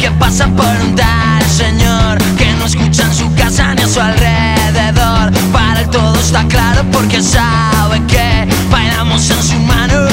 que pasa por un tal señor que no escucha en su casa ni a su alrededor. Para él todo está claro porque sabe que bailamos en su mano.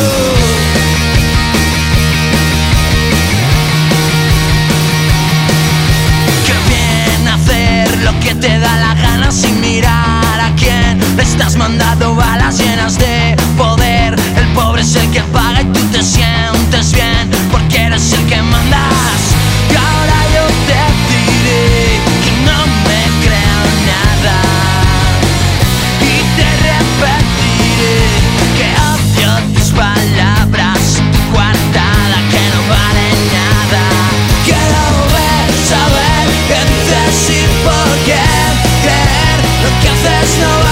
Qué bien hacer lo que te da la gana sin mirar a quién le estás mandando balas llenas de poder. El pobre es el que paga y tú te sientes bien porque eres el que mandas. Y ahora yo te diré que no me creo nada y te repetiré que odio tus palabras, tu coartada que no vale nada. Quiero ver, saber qué dices y por qué creer lo que haces no vale.